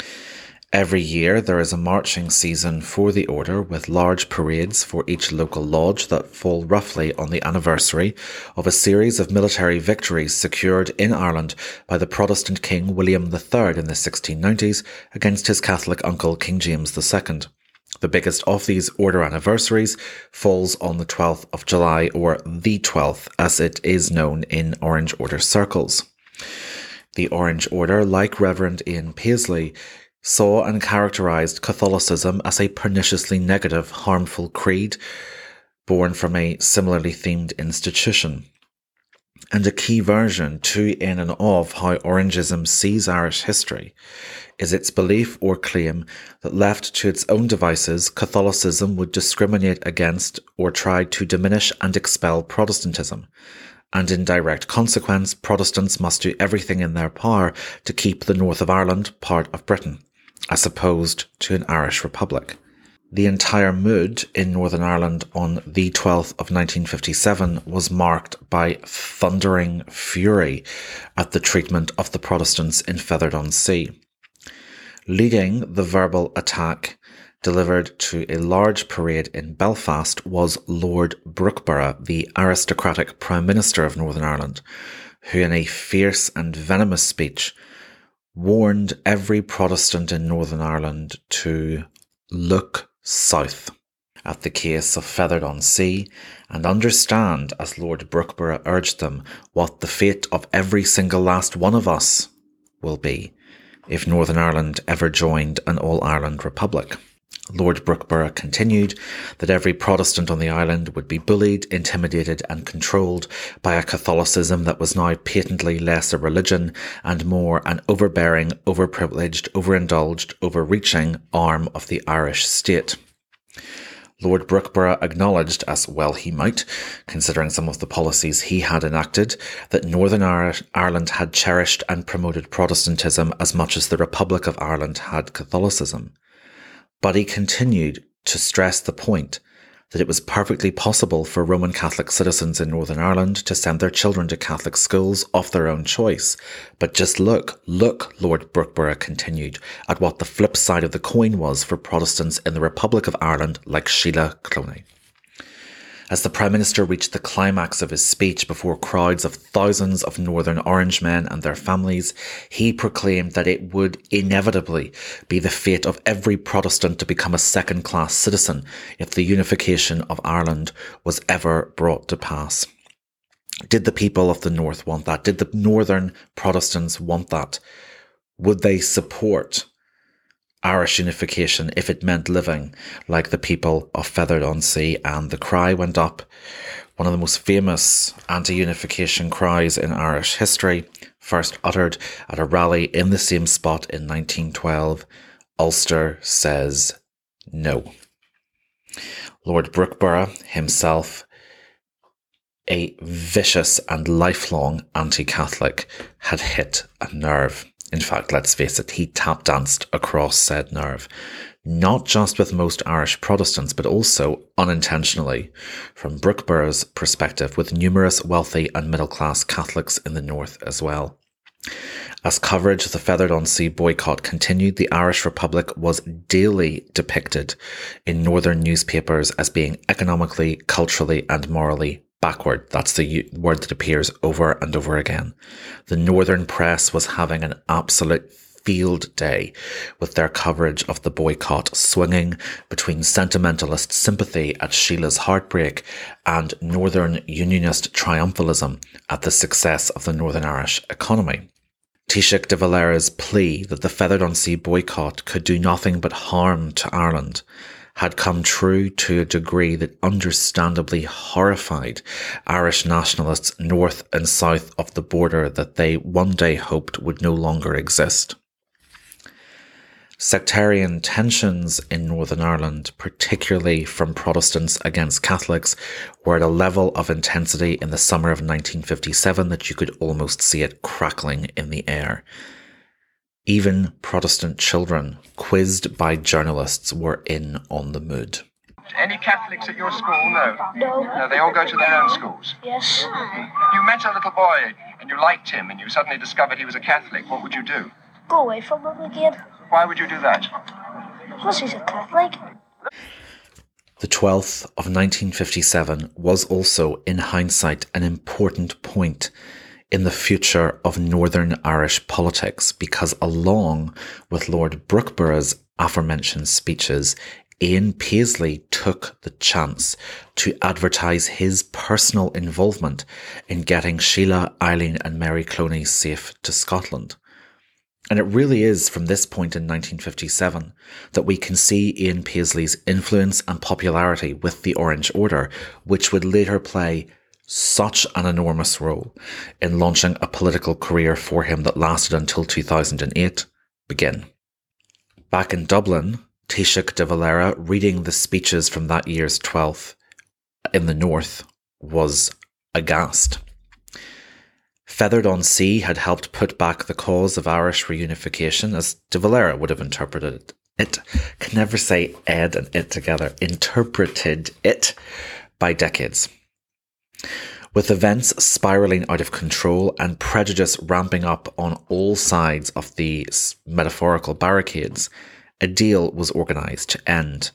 A: Every year there is a marching season for the order, with large parades for each local lodge that fall roughly on the anniversary of a series of military victories secured in Ireland by the Protestant King William the Third in the sixteen nineties against his Catholic uncle King James the Second. The biggest of these order anniversaries falls on the twelfth of July, or the twelfth as it is known in Orange Order circles. The Orange Order, like Reverend Ian Paisley, saw and characterised Catholicism as a perniciously negative, harmful creed born from a similarly themed institution. And a key version to, in and of, how Orangism sees Irish history is its belief or claim that, left to its own devices, Catholicism would discriminate against or try to diminish and expel Protestantism, and in direct consequence, Protestants must do everything in their power to keep the north of Ireland part of Britain, as opposed to an Irish Republic. The entire mood in Northern Ireland on the twelfth of nineteen fifty-seven was marked by thundering fury at the treatment of the Protestants in Featherdon-Sea. Leading the verbal attack delivered to a large parade in Belfast was Lord Brookborough, the aristocratic Prime Minister of Northern Ireland, who in a fierce and venomous speech warned every Protestant in Northern Ireland to look south at the case of Feathered-on-Sea and understand, as Lord Brookborough urged them, what the fate of every single last one of us will be if Northern Ireland ever joined an All-Ireland Republic. Lord Brookborough continued that every Protestant on the island would be bullied, intimidated and controlled by a Catholicism that was now patently less a religion and more an overbearing, overprivileged, overindulged, overreaching arm of the Irish state. Lord Brookborough acknowledged, as well he might, considering some of the policies he had enacted, that Northern Ireland had cherished and promoted Protestantism as much as the Republic of Ireland had Catholicism. But he continued to stress the point that it was perfectly possible for Roman Catholic citizens in Northern Ireland to send their children to Catholic schools of their own choice. But just look, look, Lord Brookborough continued, at what the flip side of the coin was for Protestants in the Republic of Ireland like Sheila Cloney. As the Prime Minister reached the climax of his speech before crowds of thousands of Northern Orangemen and their families, he proclaimed that it would inevitably be the fate of every Protestant to become a second-class citizen if the unification of Ireland was ever brought to pass. Did the people of the North want that? Did the Northern Protestants want that? Would they support Irish unification if it meant living like the people of Feathered-on-Sea? And the cry went up, one of the most famous anti-unification cries in Irish history, first uttered at a rally in the same spot in nineteen twelve. Ulster says no. Lord Brookborough himself, a vicious and lifelong anti-Catholic, had hit a nerve. In fact, let's face it, he tap danced across said nerve, not just with most Irish Protestants, but also, unintentionally, from Brookborough's perspective, with numerous wealthy and middle-class Catholics in the North as well. As coverage of the Feathered-on-Sea boycott continued, the Irish Republic was daily depicted in Northern newspapers as being economically, culturally and morally backward. That's the word that appears over and over again. The Northern press was having an absolute field day with their coverage of the boycott, swinging between sentimentalist sympathy at Sheila's heartbreak and Northern Unionist triumphalism at the success of the Northern Irish economy. Taoiseach de Valera's plea that the Feathered-on-Sea boycott could do nothing but harm to Ireland had come true to a degree that understandably horrified Irish nationalists north and south of the border that they one day hoped would no longer exist. Sectarian tensions in Northern Ireland, particularly from Protestants against Catholics, were at a level of intensity in the summer of nineteen fifty-seven that you could almost see it crackling in the air. Even Protestant children, quizzed by journalists, were in on the mood.
E: Any Catholics at your school? No.
F: No.
E: No, they all go to their own schools.
F: Yes.
E: You met a little boy and you liked him and you suddenly discovered he was a Catholic. What would you do?
F: Go away from him again.
E: Why would you do that?
F: Because he's a Catholic.
A: The twelfth of nineteen fifty-seven was also, in hindsight, an important point in the future of Northern Irish politics, because along with Lord Brookborough's aforementioned speeches, Ian Paisley took the chance to advertise his personal involvement in getting Sheila, Eileen and Mary Cloney safe to Scotland. And it really is from this point in nineteen fifty-seven that we can see Ian Paisley's influence and popularity with the Orange Order, which would later play such an enormous role in launching a political career for him that lasted until two thousand eight, begin. Back in Dublin, Taoiseach de Valera, reading the speeches from that year's twelfth in the North, was aghast. Feathered-on-Sea had helped put back the cause of Irish reunification, as de Valera would have interpreted it. It can never say ed and it together. Interpreted it by decades. With events spiralling out of control and prejudice ramping up on all sides of the metaphorical barricades, a deal was organised to end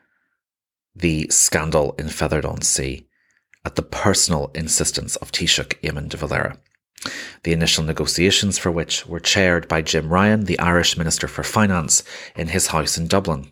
A: the scandal in Feathered-on-Sea at the personal insistence of Taoiseach Eamon de Valera. The initial negotiations for which were chaired by Jim Ryan, the Irish Minister for Finance, in his house in Dublin.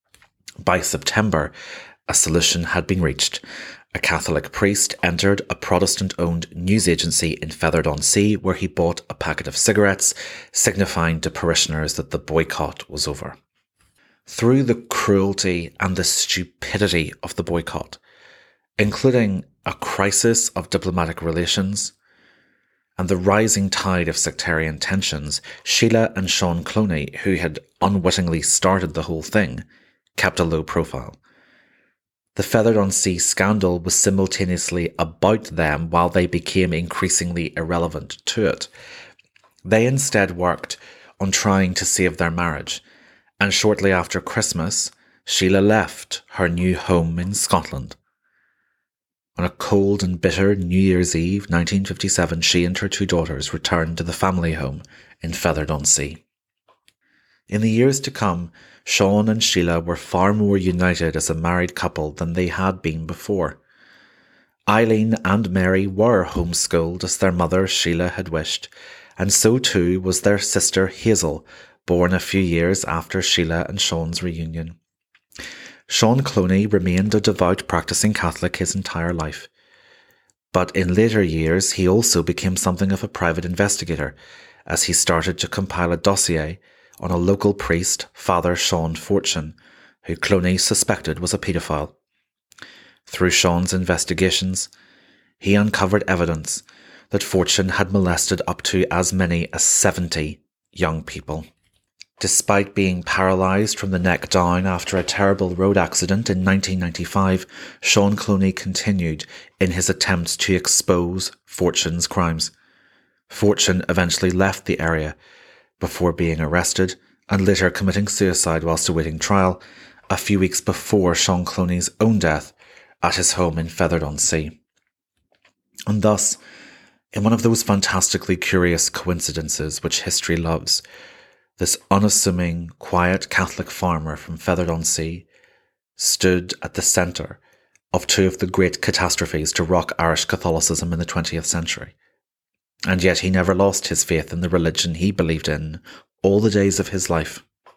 A: By September, a solution had been reached. A Catholic priest entered a Protestant-owned news agency in Feathered-on-Sea where he bought a packet of cigarettes, signifying to parishioners that the boycott was over. Through the cruelty and the stupidity of the boycott, including a crisis of diplomatic relations and the rising tide of sectarian tensions, Sheila and Sean Cloney, who had unwittingly started the whole thing, kept a low profile. The Feathered-on-Sea scandal was simultaneously about them while they became increasingly irrelevant to it. They instead worked on trying to save their marriage, and shortly after Christmas, Sheila left her new home in Scotland. On a cold and bitter New Year's Eve nineteen fifty-seven, she and her two daughters returned to the family home in Feathered-on-Sea. In the years to come, Sean and Sheila were far more united as a married couple than they had been before. Eileen and Mary were homeschooled as their mother Sheila had wished, and so too was their sister Hazel, born a few years after Sheila and Sean's reunion. Sean Cloney remained a devout practicing Catholic his entire life. But in later years he also became something of a private investigator, as he started to compile a dossier on a local priest, Father Sean Fortune, who Cloney suspected was a paedophile. Through Sean's investigations, he uncovered evidence that Fortune had molested up to as many as seventy young people. Despite being paralysed from the neck down after a terrible road accident in nineteen ninety-five, Sean Cloney continued in his attempts to expose Fortune's crimes. Fortune eventually left the area before being arrested and later committing suicide whilst awaiting trial a few weeks before Sean Cloney's own death at his home in Feathered-on-Sea. And thus, in one of those fantastically curious coincidences which history loves, this unassuming, quiet Catholic farmer from Feathered-on-Sea stood at the centre of two of the great catastrophes to rock Irish Catholicism in the twentieth century. And yet he never lost his faith in the religion he believed in all the days of his life.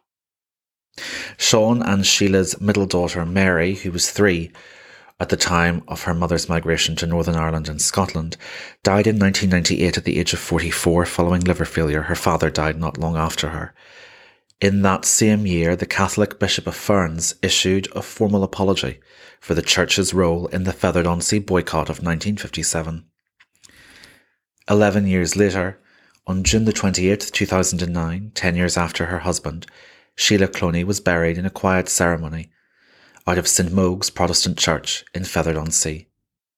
A: Sean and Sheila's middle daughter, Mary, who was three at the time of her mother's migration to Northern Ireland and Scotland, died in nineteen ninety-eight at the age of forty-four following liver failure. Her father died not long after her. In that same year, the Catholic Bishop of Ferns issued a formal apology for the Church's role in the Feathered-on-Sea boycott of nineteen fifty-seven. Eleven years later, on June the twenty-eighth, two thousand nine, ten years after her husband, Sheila Cloney was buried in a quiet ceremony out of Saint Mogh's Protestant Church in Feathered-on-Sea.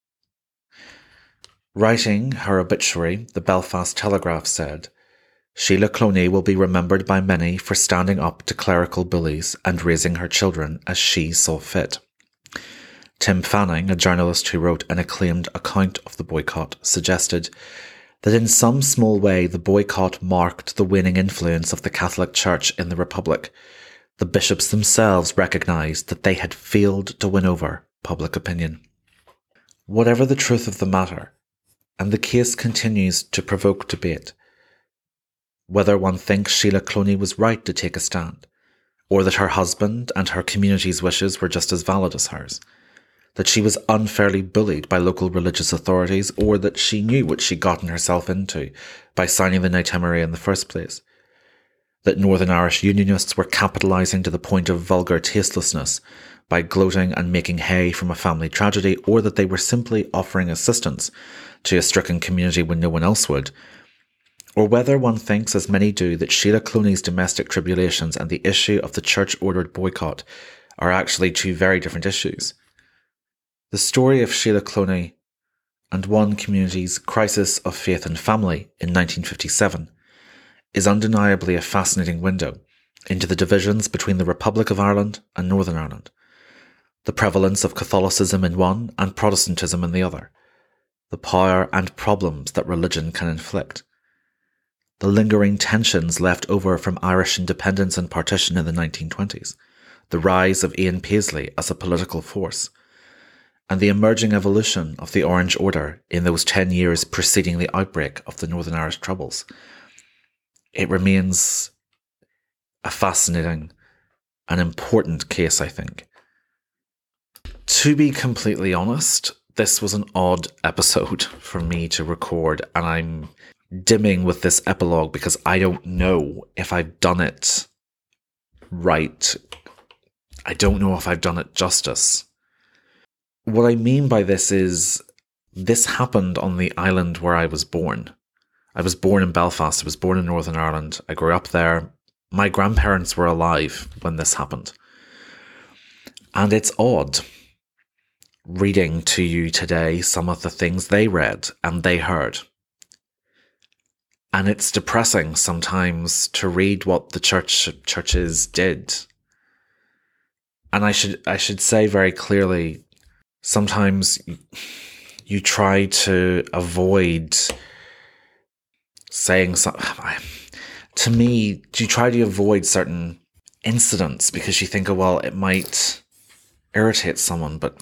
A: Writing her obituary, the Belfast Telegraph said, "Sheila Cloney will be remembered by many for standing up to clerical bullies and raising her children as she saw fit." Tim Fanning, a journalist who wrote an acclaimed account of the boycott, suggested that in some small way the boycott marked the waning influence of the Catholic Church in the Republic. The bishops themselves recognised that they had failed to win over public opinion. Whatever the truth of the matter, and the case continues to provoke debate, whether one thinks Sheila Cloney was right to take a stand, or that her husband and her community's wishes were just as valid as hers, that she was unfairly bullied by local religious authorities, or that she knew what she'd gotten herself into by signing the Itinerary in the first place, that Northern Irish Unionists were capitalising to the point of vulgar tastelessness by gloating and making hay from a family tragedy, or that they were simply offering assistance to a stricken community when no one else would, or whether one thinks, as many do, that Sheila Cloney's domestic tribulations and the issue of the church-ordered boycott are actually two very different issues. The story of Sheila Cloney and one community's crisis of faith and family in nineteen fifty-seven is undeniably a fascinating window into the divisions between the Republic of Ireland and Northern Ireland, the prevalence of Catholicism in one and Protestantism in the other, the power and problems that religion can inflict, the lingering tensions left over from Irish independence and partition in the nineteen twenties, the rise of Ian Paisley as a political force, and the emerging evolution of the Orange Order in those ten years preceding the outbreak of the Northern Irish Troubles. It remains a fascinating and important case, I think. To be completely honest, this was an odd episode for me to record, and I'm dimming with this epilogue because I don't know if I've done it right. I don't know if I've done it justice. What I mean by this is, this happened on the island where I was born. I was born in Belfast. I was born in Northern Ireland. I grew up there. My grandparents were alive when this happened. And it's odd reading to you today some of the things they read and they heard. And it's depressing sometimes to read what the church churches did. And I should I should say very clearly, sometimes you try to avoid saying something. To me, you try to avoid certain incidents because you think, oh, well, it might irritate someone. But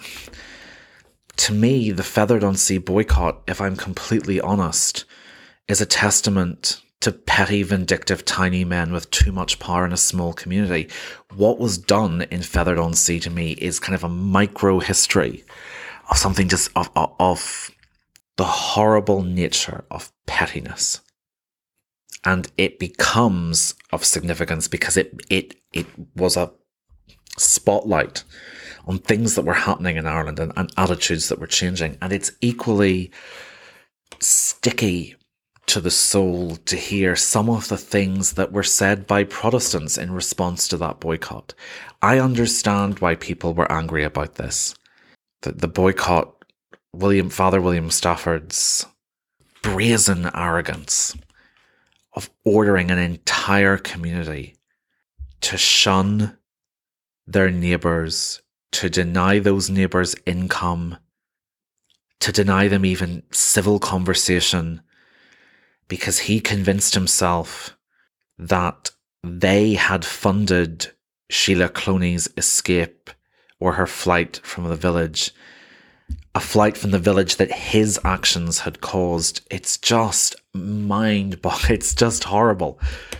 A: to me, the Feathered on Sea boycott, if I'm completely honest, is a testament to petty, vindictive, tiny men with too much power in a small community. What was done in Feathered on Sea to me is kind of a micro history of something just of, of, of the horrible nature of pettiness. And it becomes of significance because it it it was a spotlight on things that were happening in Ireland and, and attitudes that were changing. And it's equally sticky to the soul to hear some of the things that were said by Protestants in response to that boycott. I understand why people were angry about this. The, the boycott, William Father William Stafford's brazen arrogance of ordering an entire community to shun their neighbours, to deny those neighbours income, to deny them even civil conversation, because he convinced himself that they had funded Sheila Cloney's escape or her flight from the village, a flight from the village that his actions had caused. It's just mind-boggling. It's just horrible.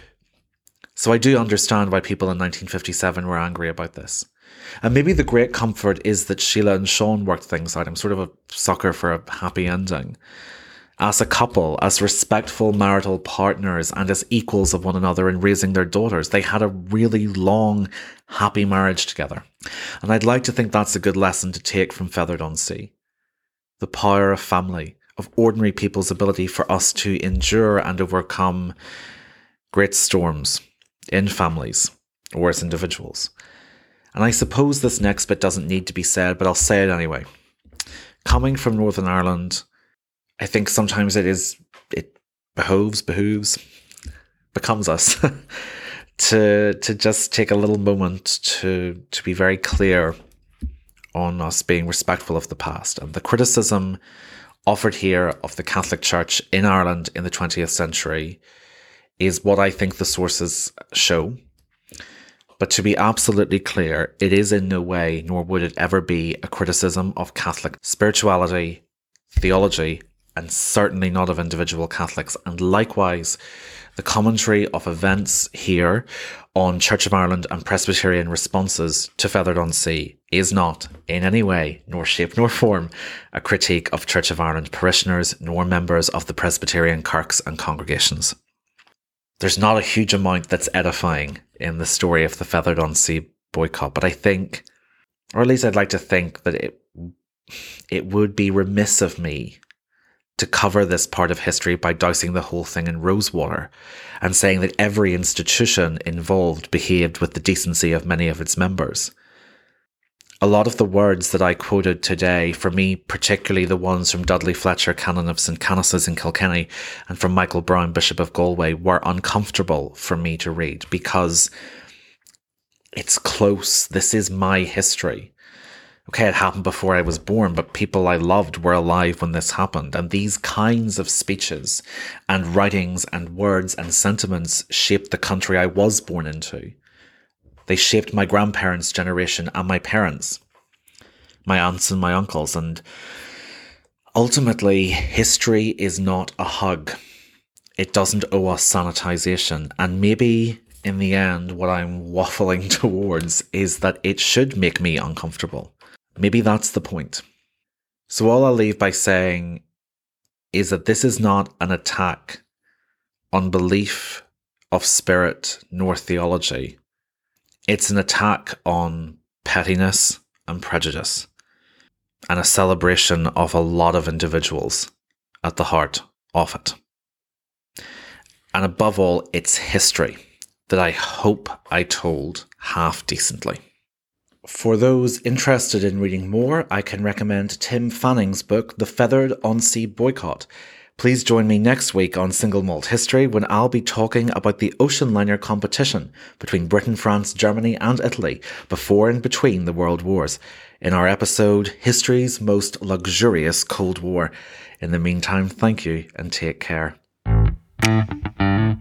A: So I do understand why people in nineteen fifty-seven were angry about this. And maybe the great comfort is that Sheila and Sean worked things out. I'm sort of a sucker for a happy ending. As a couple, as respectful marital partners, and as equals of one another in raising their daughters, they had a really long, happy marriage together. And I'd like to think that's a good lesson to take from Feathered on Sea. The power of family, of ordinary people's ability for us to endure and overcome great storms in families or as individuals. And I suppose this next bit doesn't need to be said, but I'll say it anyway. Coming from Northern Ireland, I think sometimes it is, it behoves, behooves, becomes us to to just take a little moment to to be very clear on us being respectful of the past. And the criticism offered here of the Catholic Church in Ireland in the twentieth century is what I think the sources show. But to be absolutely clear, it is in no way, nor would it ever be, a criticism of Catholic spirituality, theology, and certainly not of individual Catholics. And likewise, the commentary of events here on Church of Ireland and Presbyterian responses to Feathered on Sea is not, in any way, nor shape nor form, a critique of Church of Ireland parishioners nor members of the Presbyterian kirks and congregations. There's not a huge amount that's edifying in the story of the Feathered on Sea boycott, but I think, or at least I'd like to think, that it it would be remiss of me to cover this part of history by dousing the whole thing in rosewater and saying that every institution involved behaved with the decency of many of its members. A lot of the words that I quoted today, for me, particularly the ones from Dudley Fletcher, Canon of Saint Canice's in Kilkenny, and from Michael Brown, Bishop of Galway, were uncomfortable for me to read because it's close. This is my history. Okay, it happened before I was born, but people I loved were alive when this happened. And these kinds of speeches and writings and words and sentiments shaped the country I was born into. They shaped my grandparents' generation and my parents, my aunts and my uncles. And ultimately, history is not a hug. It doesn't owe us sanitization. And maybe in the end, what I'm waffling towards is that it should make me uncomfortable. Maybe that's the point. So all I'll leave by saying is that this is not an attack on belief of spirit nor theology. It's an attack on pettiness and prejudice, and a celebration of a lot of individuals at the heart of it. And above all, it's history that I hope I told half decently. For those interested in reading more, I can recommend Tim Fanning's book, The Feathered On-Sea Boycott. Please join me next week on Single Malt History when I'll be talking about the ocean liner competition between Britain, France, Germany and Italy before and between the World Wars in our episode, History's Most Luxurious Cold War. In the meantime, thank you and take care.